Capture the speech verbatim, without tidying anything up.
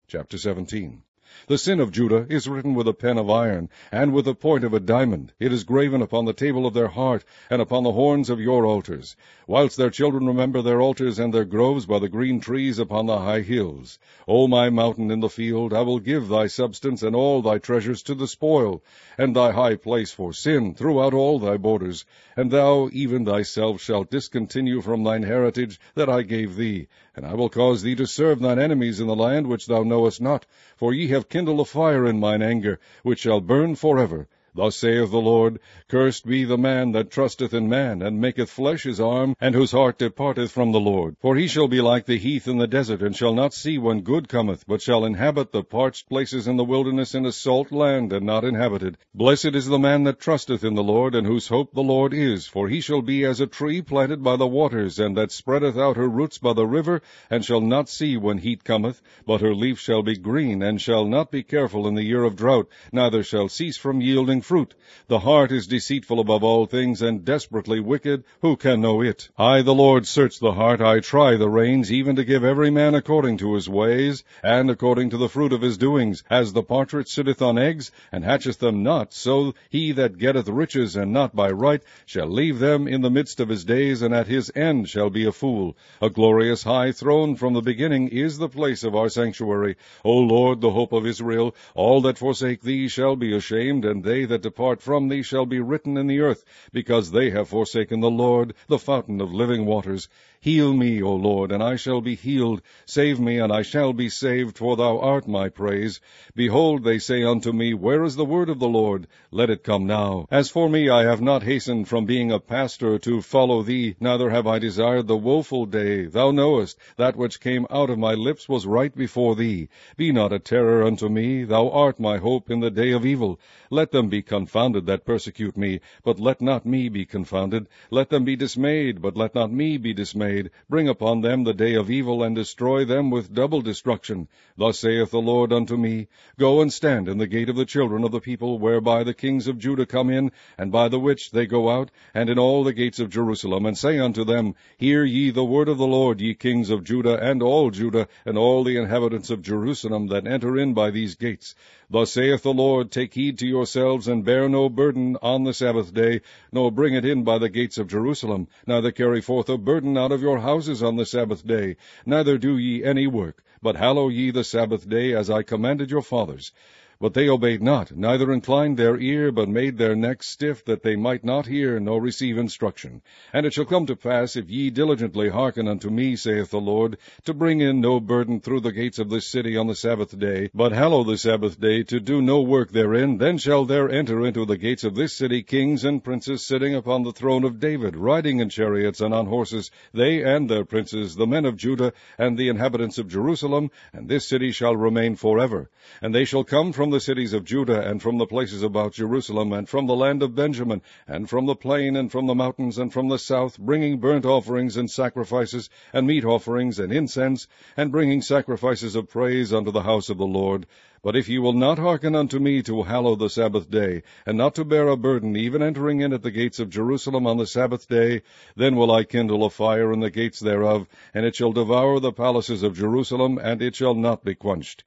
Chapter seventeen. The sin of Judah is written with a pen of iron, and with the point of a diamond. It is graven upon the table of their heart, and upon the horns of your altars, whilst their children remember their altars and their groves by the green trees upon the high hills. O my mountain in the field, I will give thy substance and all thy treasures to the spoil, and thy high place for sin throughout all thy borders. And thou even thyself shalt discontinue from thine heritage that I gave thee. And I will cause thee to serve thine enemies in the land which thou knowest not, for ye have kindled a fire in mine anger, which shall burn forever. Thus saith the Lord, Cursed be the man that trusteth in man, and maketh flesh his arm, and whose heart departeth from the Lord. For he shall be like the heath in the desert, and shall not see when good cometh, but shall inhabit the parched places in the wilderness in a salt land, and not inhabited. Blessed is the man that trusteth in the Lord, and whose hope the Lord is. For he shall be as a tree planted by the waters, and that spreadeth out her roots by the river, and shall not see when heat cometh, but her leaf shall be green, and shall not be careful in the year of drought, neither shall cease from yielding fruit. The heart is deceitful above all things, and desperately wicked. Who can know it? I, the Lord, search the heart. I try the reins, even to give every man according to his ways, and according to the fruit of his doings. As the partridge sitteth on eggs, and hatcheth them not, so he that getteth riches, and not by right, shall leave them in the midst of his days, and at his end shall be a fool. A glorious high throne from the beginning is the place of our sanctuary. O Lord, the hope of Israel, all that forsake thee shall be ashamed, and they that depart from thee shall be written in the earth, because they have forsaken the Lord, the fountain of living waters. Heal me, O Lord, and I shall be healed. Save me, and I shall be saved, for thou art my praise. Behold, they say unto me, Where is the word of the Lord? Let it come now. As for me, I have not hastened from being a pastor to follow thee, neither have I desired the woeful day. Thou knowest, that which came out of my lips was right before thee. Be not a terror unto me. Thou art my hope in the day of evil. Let them be confounded that persecute me, but let not me be confounded. Let them be dismayed, but let not me be dismayed. Bring upon them the day of evil, and destroy them with double destruction. Thus saith the Lord unto me, Go and stand in the gate of the children of the people, whereby the kings of Judah come in, and by the which they go out, and in all the gates of Jerusalem, and say unto them, Hear ye the word of the Lord, ye kings of Judah, and all Judah, and all the inhabitants of Jerusalem that enter in by these gates. Thus saith the Lord, Take heed to yourselves, and bear no burden on the Sabbath day, nor bring it in by the gates of Jerusalem, neither carry forth a burden out of your houses on the Sabbath day, neither do ye any work, but hallow ye the Sabbath day, as I commanded your fathers. But they obeyed not, neither inclined their ear, but made their necks stiff, that they might not hear, nor receive instruction. And it shall come to pass, if ye diligently hearken unto me, saith the Lord, to bring in no burden through the gates of this city on the Sabbath day, but hallow the Sabbath day, to do no work therein, then shall there enter into the gates of this city kings and princes sitting upon the throne of David, riding in chariots and on horses, they and their princes, the men of Judah, and the inhabitants of Jerusalem, and this city shall remain forever. And they shall come from From the cities of Judah, and from the places about Jerusalem, and from the land of Benjamin, and from the plain, and from the mountains, and from the south, bringing burnt offerings and sacrifices, and meat offerings and incense, and bringing sacrifices of praise unto the house of the Lord. But if ye will not hearken unto me to hallow the Sabbath day, and not to bear a burden, even entering in at the gates of Jerusalem on the Sabbath day, then will I kindle a fire in the gates thereof, and it shall devour the palaces of Jerusalem, and it shall not be quenched.